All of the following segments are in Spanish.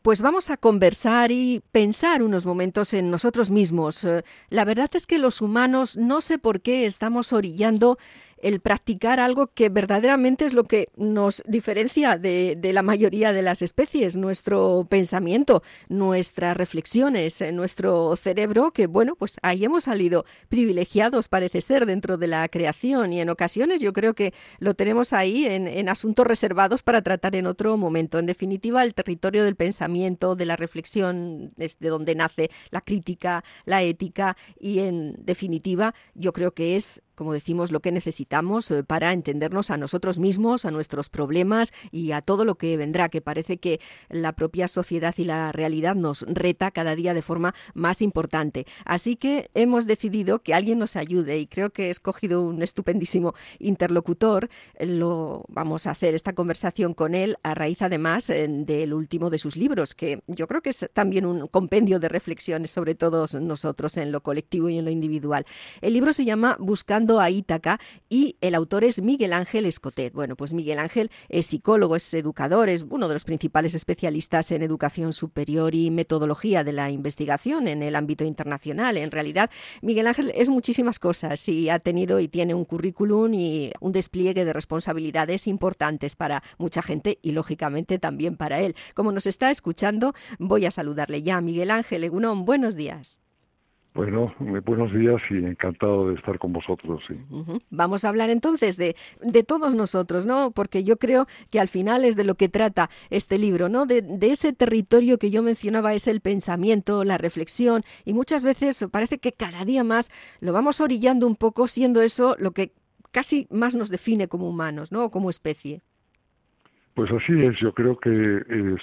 Pues vamos a conversar y pensar unos momentos en nosotros mismos. La verdad es que los humanos no sé por qué estamos orillando el practicar algo que verdaderamente es lo que nos diferencia de la mayoría de las especies, nuestro pensamiento, nuestras reflexiones, nuestro cerebro, que bueno, pues ahí hemos salido privilegiados, parece ser, dentro de la creación, y en ocasiones yo creo que lo tenemos ahí en asuntos reservados para tratar en otro momento. En definitiva, el territorio del pensamiento, de la reflexión, es de donde nace la crítica, la ética, y en definitiva yo creo que es, como decimos, lo que necesitamos para entendernos a nosotros mismos, a nuestros problemas y a todo lo que vendrá, que parece que la propia sociedad y la realidad nos reta cada día de forma más importante. Así que hemos decidido que alguien nos ayude y creo que he escogido un estupendísimo interlocutor. Vamos a hacer esta conversación con él a raíz, además, del último de sus libros, que yo creo que es también un compendio de reflexiones sobre todos nosotros en lo colectivo y en lo individual. El libro se llama Buscando a Ítaca y el autor es Miguel Ángel Escotet. Bueno, pues Miguel Ángel es psicólogo, es educador, es uno de los principales especialistas en educación superior y metodología de la investigación en el ámbito internacional. En realidad, Miguel Ángel es muchísimas cosas y ha tenido y tiene un currículum y un despliegue de responsabilidades importantes para mucha gente y, lógicamente, también para él. Como nos está escuchando, voy a saludarle ya. Miguel Ángel Egunon, buenos días. Bueno, buenos días y encantado de estar con vosotros, sí. Vamos a hablar entonces de todos nosotros, ¿no? Porque yo creo que al final es de lo que trata este libro, ¿no? De ese territorio que yo mencionaba, es el pensamiento, la reflexión, y muchas veces parece que cada día más lo vamos orillando un poco, siendo eso lo que casi más nos define como humanos, ¿no? O como especie. Pues así es, yo creo que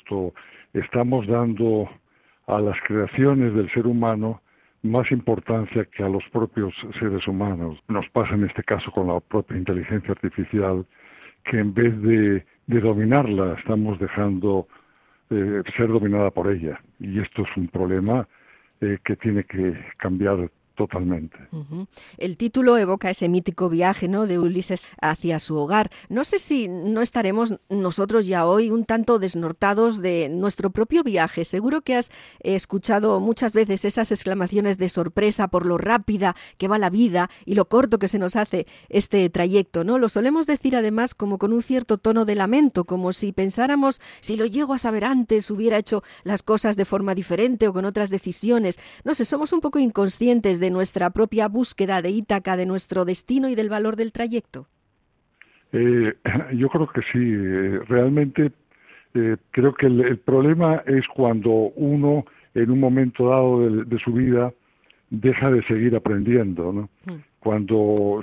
estamos dando a las creaciones del ser humano más importancia que a los propios seres humanos. Nos pasa en este caso con la propia inteligencia artificial, que en vez de dominarla, estamos dejando ser dominada por ella. Y esto es un problema que tiene que cambiar totalmente. El título evoca ese mítico viaje, ¿no?, de Ulises hacia su hogar. No sé si no estaremos nosotros ya hoy un tanto desnortados de nuestro propio viaje. Seguro que has escuchado muchas veces esas exclamaciones de sorpresa por lo rápida que va la vida y lo corto que se nos hace este trayecto, ¿no? Lo solemos decir además como con un cierto tono de lamento, como si pensáramos, si lo llego a saber antes, hubiera hecho las cosas de forma diferente o con otras decisiones. No sé, somos un poco inconscientes de nuestra propia búsqueda de Ítaca, de nuestro destino y del valor del trayecto. Yo creo que sí. Realmente creo que el problema es cuando uno, en un momento dado de su vida, deja de seguir aprendiendo, ¿no? Cuando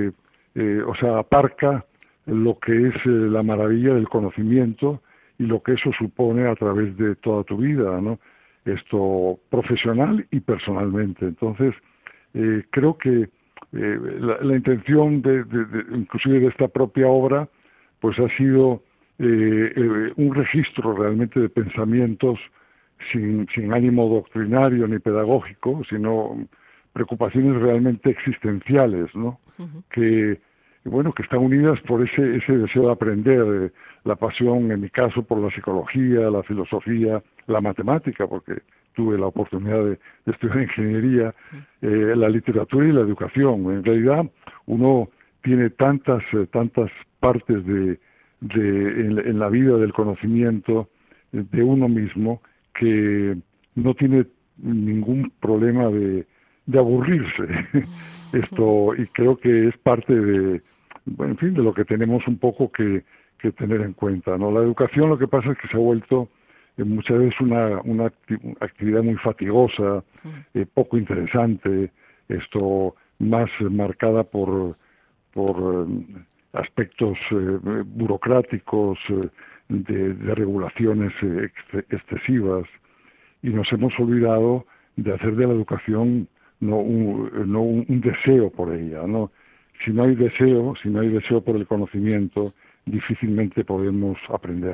aparca lo que es la maravilla del conocimiento y lo que eso supone a través de toda tu vida, ¿no? Esto profesional y personalmente. Entonces, creo que la intención inclusive de esta propia obra, pues ha sido un registro realmente de pensamientos sin ánimo doctrinario ni pedagógico, sino preocupaciones realmente existenciales, ¿no? Que están unidas por ese deseo de aprender, la pasión, en mi caso, por la psicología, la filosofía, la matemática, porque tuve la oportunidad de estudiar ingeniería, la literatura y la educación. En realidad, uno tiene tantas partes en la vida del conocimiento de uno mismo que no tiene ningún problema de aburrirse. Y creo que es parte de lo que tenemos un poco que tener en cuenta, ¿no? La educación, lo que pasa es que se ha vuelto muchas veces una actividad muy fatigosa, poco interesante, más marcada por aspectos burocráticos, de regulaciones excesivas, y nos hemos olvidado de hacer de la educación no un deseo por ella, ¿no? Si no hay deseo por el conocimiento, difícilmente podemos aprender.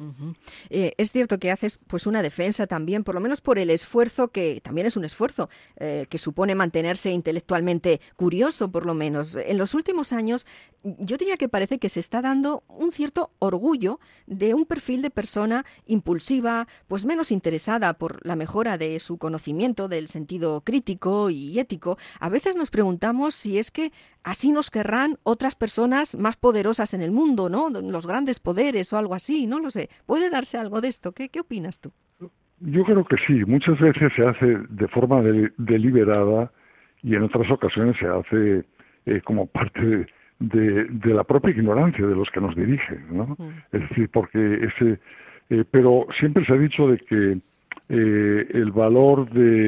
Ujú. Es cierto que haces pues una defensa también, por lo menos por el esfuerzo, que también es un esfuerzo, que supone mantenerse intelectualmente curioso, por lo menos. En los últimos años, yo diría que parece que se está dando un cierto orgullo de un perfil de persona impulsiva, pues menos interesada por la mejora de su conocimiento, del sentido crítico y ético. A veces nos preguntamos si es que así nos querrán otras personas más poderosas en el mundo, ¿no? Los grandes poderes o algo así, no lo sé. ¿Puede darse algo de esto? ¿Qué opinas tú? Yo creo que sí, muchas veces se hace de forma deliberada y en otras ocasiones se hace como parte de la propia ignorancia de los que nos dirigen, ¿no? Mm. Es decir, porque pero siempre se ha dicho de que el valor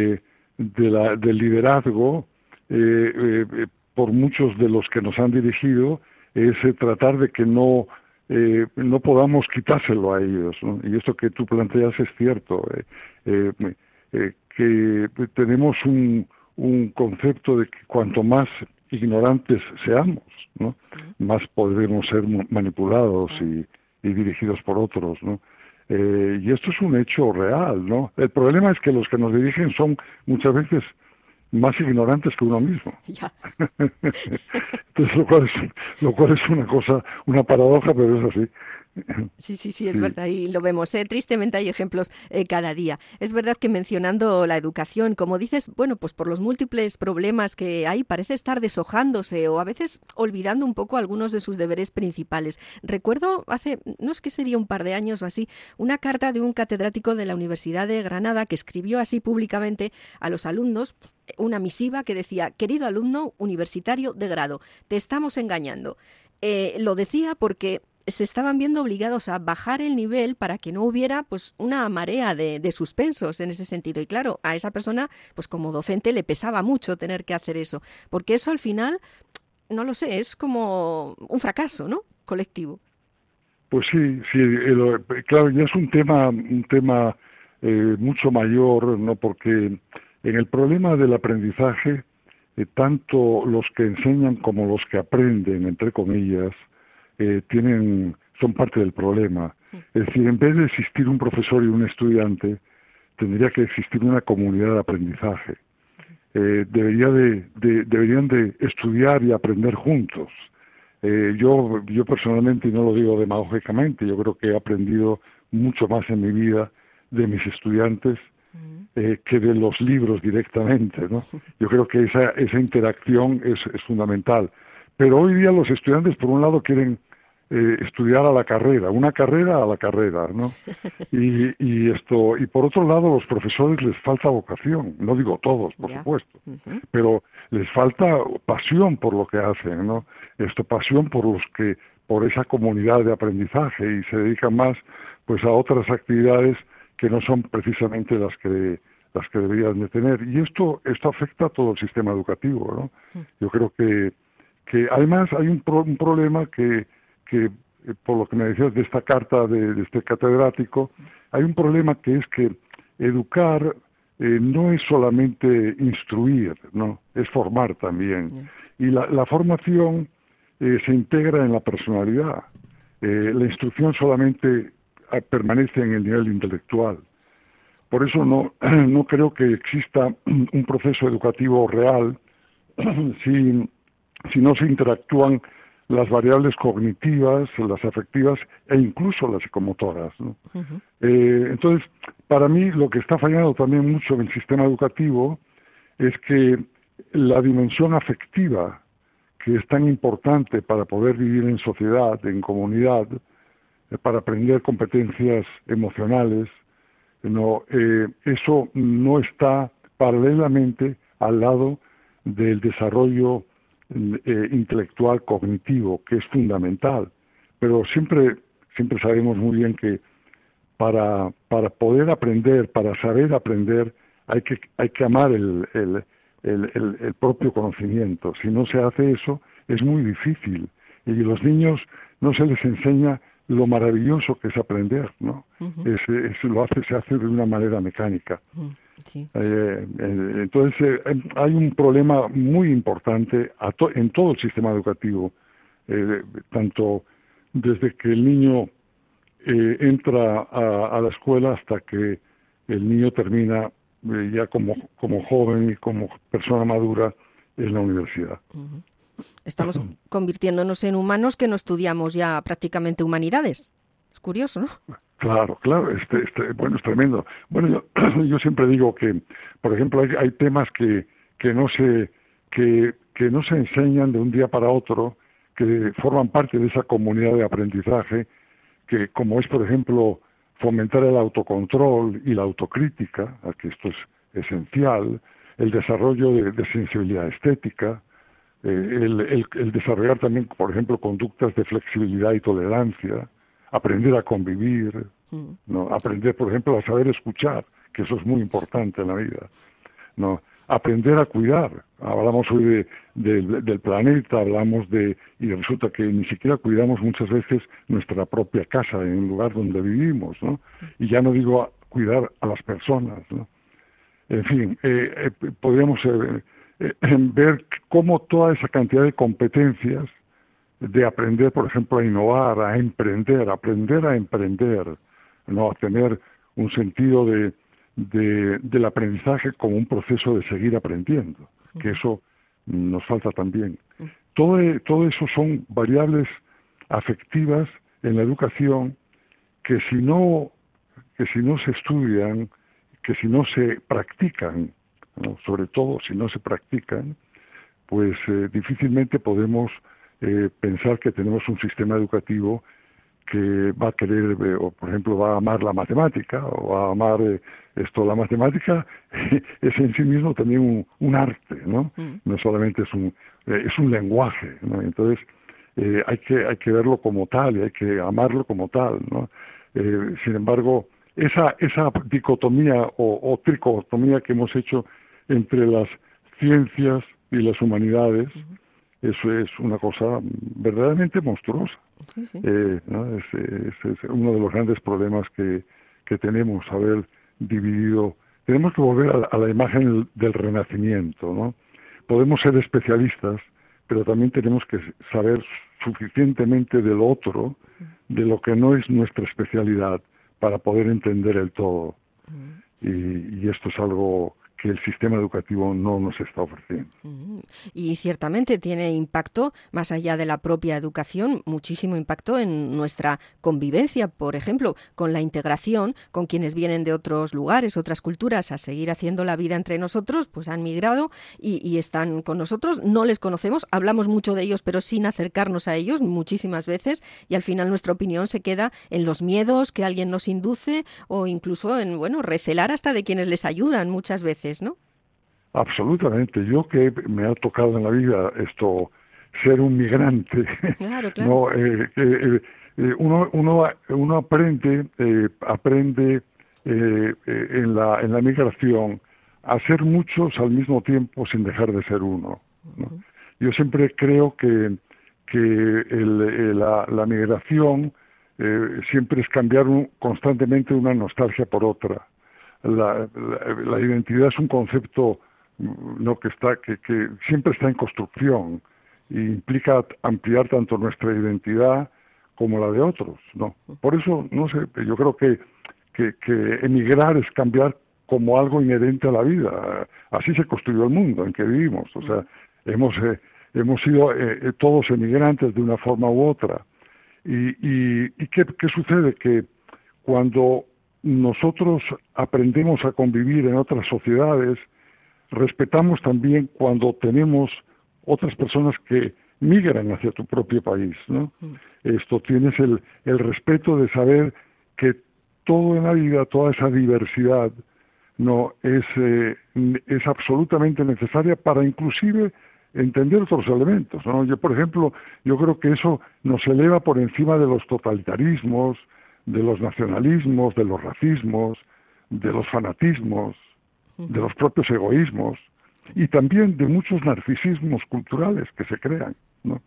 del liderazgo por muchos de los que nos han dirigido es tratar de que no podamos quitárselo a ellos, ¿no? Y esto que tú planteas es cierto, eh, que tenemos un concepto de que cuanto más ignorantes seamos, ¿no? Más podremos ser manipulados y dirigidos por otros, ¿no? Y esto es un hecho real, ¿no? El problema es que los que nos dirigen son muchas veces más ignorantes que uno mismo. Ya. Entonces, lo cual es una cosa, una paradoja, pero es así. Sí, es Sí. verdad, y lo vemos, ¿eh? Tristemente hay ejemplos cada día. Es verdad que mencionando la educación, como dices, bueno, pues por los múltiples problemas que hay, parece estar deshojándose o a veces olvidando un poco algunos de sus deberes principales. Recuerdo hace, no es que sería un par de años o así, una carta de un catedrático de la Universidad de Granada que escribió así públicamente a los alumnos, pues, una misiva que decía: querido alumno universitario de grado, te estamos engañando. Lo decía porque se estaban viendo obligados a bajar el nivel para que no hubiera pues una marea de suspensos en ese sentido. Y claro, a esa persona, pues como docente le pesaba mucho tener que hacer eso, porque eso al final, no lo sé, es como un fracaso, ¿no? Colectivo. Pues sí, sí, claro, ya es un tema mucho mayor, ¿no? Porque en el problema del aprendizaje, tanto los que enseñan como los que aprenden, entre comillas, son parte del problema. Es decir, en vez de existir un profesor y un estudiante, tendría que existir una comunidad de aprendizaje. Deberían de estudiar y aprender juntos. Yo personalmente, y no lo digo demagógicamente, yo creo que he aprendido mucho más en mi vida de mis estudiantes que de los libros directamente, ¿no? Yo creo que esa interacción es fundamental. Pero hoy día los estudiantes, por un lado, quieren estudiar a la carrera, una carrera a la carrera, ¿no? Y por otro lado, los profesores les falta vocación, no digo todos, por Ya. supuesto, pero les falta pasión por lo que hacen, ¿no? Pasión por esa comunidad de aprendizaje, y se dedican más pues a otras actividades que no son precisamente las que deberían de tener. Y esto afecta a todo el sistema educativo, ¿no? Yo creo que además hay un problema que por lo que me decías de esta carta de este catedrático, hay un problema que es que educar no es solamente instruir, ¿no? Es formar también. Y la formación se integra en la personalidad. La instrucción solamente permanece en el nivel intelectual. Por eso no creo que exista un proceso educativo real si no se interactúan las variables cognitivas, las afectivas e incluso las psicomotoras, ¿no? Entonces, para mí lo que está fallando también mucho en el sistema educativo es que la dimensión afectiva, que es tan importante para poder vivir en sociedad, en comunidad, para aprender competencias emocionales, eso no está paralelamente al lado del desarrollo intelectual cognitivo, que es fundamental. Pero siempre sabemos muy bien que para poder aprender, para saber aprender, hay que amar el propio conocimiento. Si no se hace eso, es muy difícil. Y a los niños no se les enseña lo maravilloso que es aprender, ¿no? Se hace de una manera mecánica. Sí. Entonces hay un problema muy importante en todo el sistema educativo, tanto desde que el niño entra a la escuela hasta que el niño termina ya como joven y como persona madura en la universidad. Uh-huh. Estamos convirtiéndonos en humanos que no estudiamos ya prácticamente humanidades. Es curioso, ¿no? Claro, bueno, es tremendo. Bueno, yo siempre digo que, por ejemplo, hay temas que no se enseñan de un día para otro, que forman parte de esa comunidad de aprendizaje, que como es, por ejemplo, fomentar el autocontrol y la autocrítica, que esto es esencial, el desarrollo de sensibilidad estética, el desarrollar también, por ejemplo, conductas de flexibilidad y tolerancia, aprender a convivir, ¿no? Aprender, por ejemplo, a saber escuchar, que eso es muy importante en la vida, ¿no? Aprender a cuidar. Hablamos hoy del planeta, y resulta que ni siquiera cuidamos muchas veces nuestra propia casa, en el lugar donde vivimos, ¿no? Y ya no digo cuidar a las personas, ¿no? En fin, podríamos ver cómo toda esa cantidad de competencias de aprender, por ejemplo, a innovar, aprender a emprender, ¿no? A tener un sentido del aprendizaje como un proceso de seguir aprendiendo, que eso nos falta también. Todo eso son variables afectivas en la educación que si no se estudian, que si no se practican, ¿no? Sobre todo si no se practican, pues difícilmente podemos pensar que tenemos un sistema educativo que va a querer, o por ejemplo, va a amar la matemática, o va a amar la matemática es en sí mismo también un arte, ¿no? No solamente es un lenguaje, ¿no? Entonces, hay que verlo como tal y hay que amarlo como tal, ¿no? Sin embargo, esa dicotomía o tricotomía que hemos hecho entre las ciencias y las humanidades, eso es una cosa verdaderamente monstruosa. Sí. ¿No? Es uno de los grandes problemas que tenemos, haber dividido. Tenemos que volver a la imagen del Renacimiento, ¿no? Podemos ser especialistas, pero también tenemos que saber suficientemente del otro, de lo que no es nuestra especialidad, para poder entender el todo. Y esto es algo que el sistema educativo no nos está ofreciendo. Y ciertamente tiene impacto, más allá de la propia educación, muchísimo impacto en nuestra convivencia, por ejemplo, con la integración, con quienes vienen de otros lugares, otras culturas, a seguir haciendo la vida entre nosotros, pues han migrado y están con nosotros, no les conocemos, hablamos mucho de ellos, pero sin acercarnos a ellos muchísimas veces, y al final nuestra opinión se queda en los miedos que alguien nos induce o incluso en, recelar hasta de quienes les ayudan muchas veces, ¿no? Absolutamente. Yo que me ha tocado en la vida ser un migrante, claro. ¿no? Uno aprende en la migración a ser muchos al mismo tiempo sin dejar de ser uno, ¿no? Yo siempre creo que la migración siempre es cambiar constantemente una nostalgia por otra. La identidad es un concepto, ¿no? que siempre está en construcción e implica ampliar tanto nuestra identidad como la de otros, ¿no? Por eso, no sé, yo creo que emigrar es cambiar como algo inherente a la vida. Así se construyó el mundo en que vivimos. O sea, hemos sido todos emigrantes de una forma u otra. ¿Y qué sucede? Que cuando nosotros aprendemos a convivir en otras sociedades, respetamos también cuando tenemos otras personas que migran hacia tu propio país, ¿no? Tienes el respeto de saber que todo en la vida, toda esa diversidad, no es absolutamente necesaria para inclusive entender otros elementos, ¿no? Yo, por ejemplo, yo creo que eso nos eleva por encima de los totalitarismos, de los nacionalismos, de los racismos, de los fanatismos, de los propios egoísmos y también de muchos narcisismos culturales que se crean, ¿no?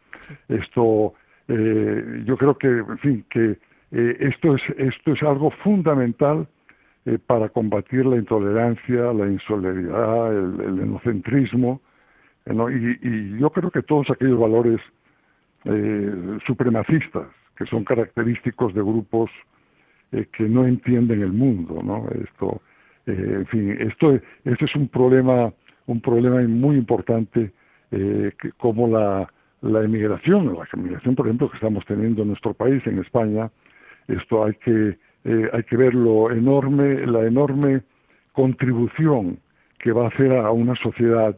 Yo creo que, en fin, esto es algo fundamental para combatir la intolerancia, la insolidaridad, el etnocentrismo, ¿no? Y yo creo que todos aquellos valores supremacistas que son característicos de grupos que no entienden el mundo, ¿no? En fin, esto es un problema muy importante, como la emigración, por ejemplo, que estamos teniendo en nuestro país, en España. Esto hay que ver la enorme contribución que va a hacer a una sociedad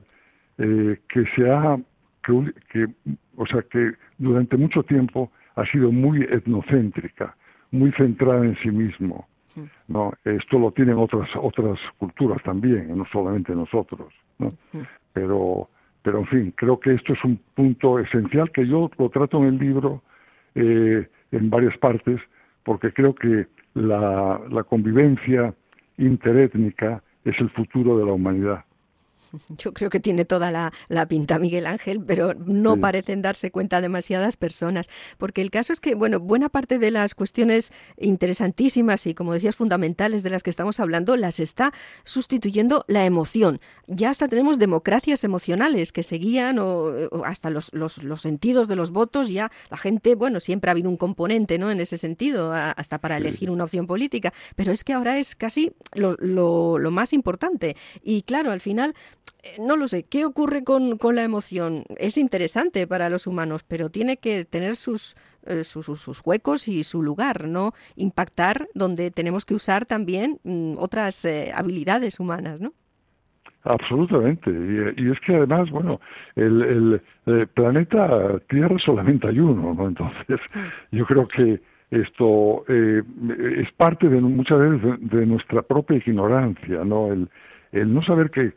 que durante mucho tiempo ha sido muy etnocéntrica, muy centrada en sí mismo, ¿no? Esto lo tienen otras culturas también, no solamente nosotros, ¿no? Pero en fin, creo que esto es un punto esencial que yo lo trato en el libro, en varias partes, porque creo que la convivencia interétnica es el futuro de la humanidad. Yo creo que tiene toda la pinta, Miguel Ángel, pero no Sí. parecen darse cuenta demasiadas personas, porque el caso es que, bueno, buena parte de las cuestiones interesantísimas y, como decías, fundamentales de las que estamos hablando, las está sustituyendo la emoción. Ya hasta tenemos democracias emocionales que se guían, o hasta los sentidos de los votos, ya la gente, bueno, siempre ha habido un componente, ¿no?, en ese sentido, hasta para elegir una opción política, pero es que ahora es casi lo más importante. Y claro, al final, no lo sé, ¿qué ocurre con la emoción? Es interesante para los humanos, pero tiene que tener sus huecos y su lugar, ¿no? Impactar donde tenemos que usar también otras habilidades humanas, ¿no? Absolutamente. Y es que además, bueno, el planeta Tierra solamente hay uno, ¿no? Entonces, yo creo que esto es parte muchas veces de nuestra propia ignorancia, ¿no? El no saber que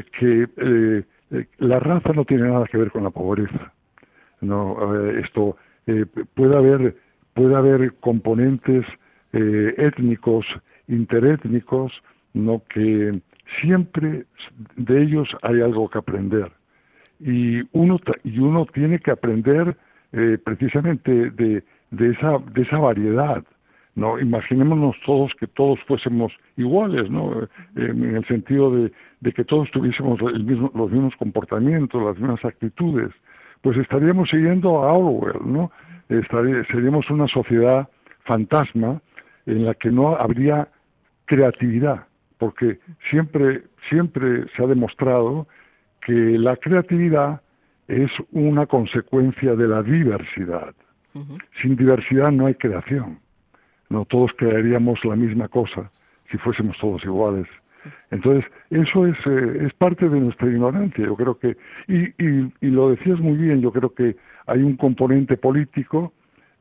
la raza no tiene nada que ver con la pobreza, ¿no? Puede haber componentes étnicos, interétnicos, ¿no? Que siempre de ellos hay algo que aprender, y uno tiene que aprender precisamente de esa variedad, ¿no? Imaginémonos todos que todos fuésemos iguales, ¿no? En el sentido de que todos tuviésemos los mismos comportamientos, las mismas actitudes, pues estaríamos siguiendo a Orwell, ¿no? Seríamos una sociedad fantasma en la que no habría creatividad, porque siempre se ha demostrado que la creatividad es una consecuencia de la diversidad. Sin diversidad no hay creación. No todos crearíamos la misma cosa si fuésemos todos iguales. Entonces, eso es parte de nuestra ignorancia. Yo creo que, y lo decías muy bien, yo creo que hay un componente político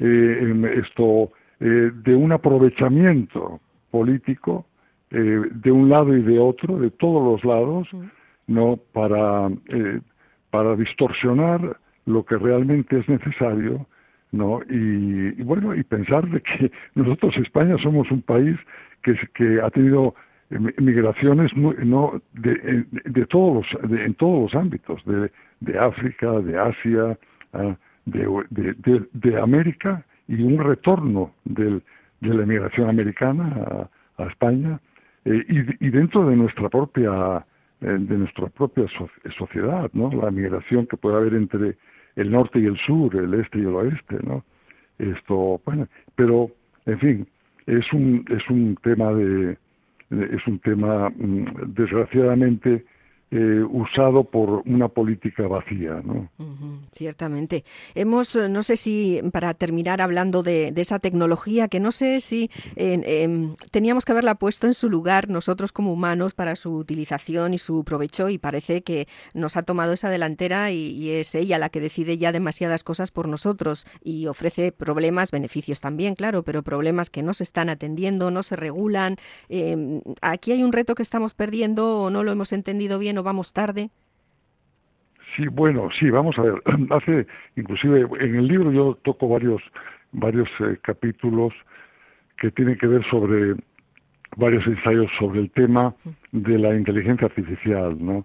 de un aprovechamiento político de un lado y de otro, de todos los lados, ¿no? Para distorsionar lo que realmente es necesario, ¿no? Y bueno, y pensar de que nosotros, España, somos un país que ha tenido migraciones en todos los ámbitos, de África, de Asia, de América, y un retorno de la emigración americana a España, y dentro de nuestra propia sociedad, ¿no? La migración que puede haber entre el norte y el sur, el este y el oeste, ¿no? Bueno, pero en fin, es un tema desgraciadamente usado por una política vacía, ¿no? Ciertamente. No sé si, para terminar hablando de esa tecnología, que no sé si teníamos que haberla puesto en su lugar nosotros como humanos para su utilización y su provecho, y parece que nos ha tomado esa delantera y es ella la que decide ya demasiadas cosas por nosotros y ofrece problemas, beneficios también, claro, pero problemas que no se están atendiendo, no se regulan. Aquí hay un reto que estamos perdiendo, o no lo hemos entendido bien, o vamos tarde. Sí, bueno, sí, vamos a ver. Inclusive en el libro yo toco varios capítulos que tienen que ver sobre varios ensayos sobre el tema de la inteligencia artificial, ¿no?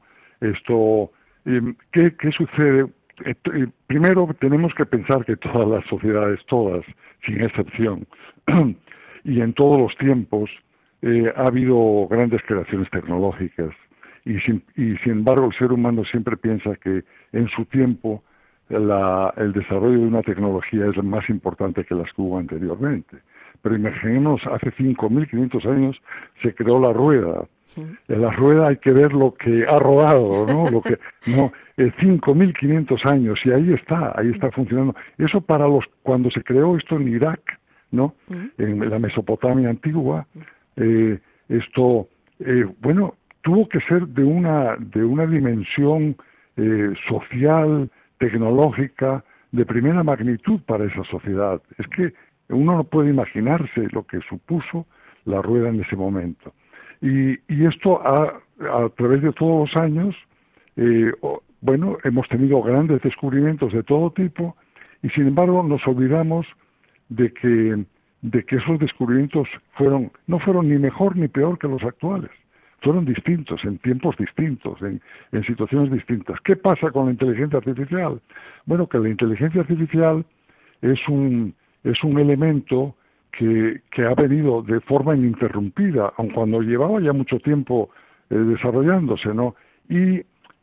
¿Qué sucede? Primero tenemos que pensar que todas las sociedades, todas, sin excepción, y en todos los tiempos, ha habido grandes creaciones tecnológicas. Y sin embargo, el ser humano siempre piensa que en su tiempo el desarrollo de una tecnología es más importante que las que hubo anteriormente. pero imaginemos, hace 5.500 años se creó la rueda. En la rueda hay que ver lo que ha rodado, ¿no? 5.500 años, y ahí está funcionando. Eso cuando se creó esto en Irak, ¿no? En la Mesopotamia antigua, tuvo que ser de una dimensión social, tecnológica, de primera magnitud para esa sociedad. Es que uno no puede imaginarse lo que supuso la rueda en ese momento. Y esto a través de todos los años, hemos tenido grandes descubrimientos de todo tipo, y sin embargo nos olvidamos de que esos descubrimientos no fueron ni mejor ni peor que los actuales. Fueron distintos, en tiempos distintos, en situaciones distintas. ¿Qué pasa con la inteligencia artificial? Bueno, que la inteligencia artificial es un elemento que ha venido de forma ininterrumpida, aun cuando llevaba ya mucho tiempo desarrollándose, ¿no? Y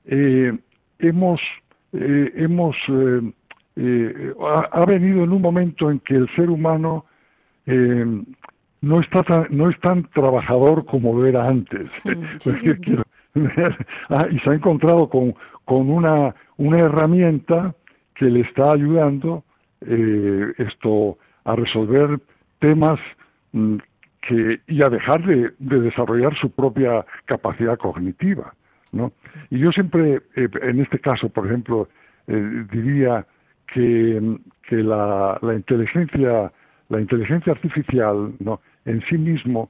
ha venido en un momento en que el ser humano no es tan trabajador como era antes. Sí. Y se ha encontrado con una herramienta que le está ayudando a resolver temas y a dejar de desarrollar su propia capacidad cognitiva, ¿no? Y yo siempre, en este caso, por ejemplo, diría que la inteligencia artificial, ¿no?, en sí mismo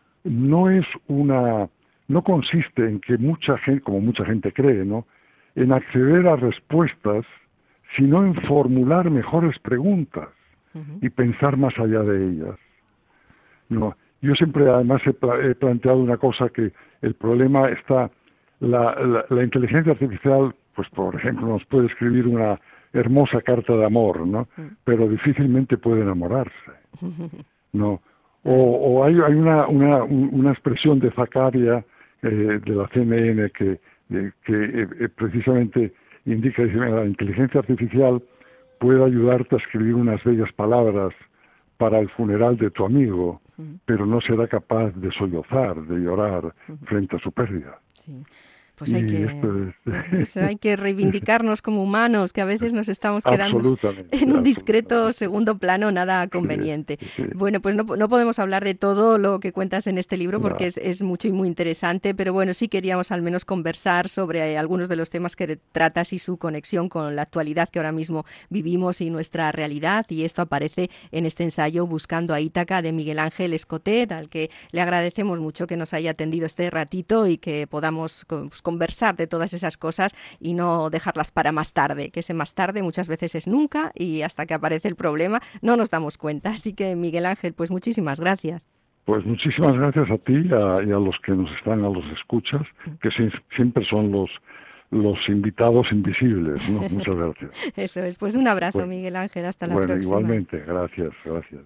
no consiste en que mucha gente, como mucha gente cree, ¿no?, en acceder a respuestas, sino en formular mejores preguntas y pensar más allá de ellas. No, yo siempre además he planteado una cosa, que el problema está, la inteligencia artificial, pues por ejemplo, nos puede escribir una hermosa carta de amor, ¿no? Pero difícilmente puede enamorarse, ¿no? O hay una expresión de Zakaria, de la CNN, que precisamente indica, dice: la inteligencia artificial puede ayudarte a escribir unas bellas palabras para el funeral de tu amigo, pero no será capaz de sollozar, de llorar frente a su pérdida. Sí. Pues hay que reivindicarnos como humanos, que a veces nos estamos quedando en un discreto segundo plano nada conveniente. Sí. Bueno, pues no podemos hablar de todo lo que cuentas en este libro, porque es mucho y muy interesante, pero bueno, sí queríamos al menos conversar sobre algunos de los temas que tratas y su conexión con la actualidad que ahora mismo vivimos y nuestra realidad, y esto aparece en este ensayo Buscando a Ítaca, de Miguel Ángel Escotet, al que le agradecemos mucho que nos haya atendido este ratito y que podamos conversar de todas esas cosas y no dejarlas para más tarde, que ese más tarde muchas veces es nunca, y hasta que aparece el problema no nos damos cuenta. Así que, Miguel Ángel, pues muchísimas gracias. Pues muchísimas gracias a ti y a los que nos escuchas, que siempre son los invitados invisibles, ¿no? Muchas gracias. Eso es, pues un abrazo, Miguel Ángel, hasta la próxima. Igualmente, gracias.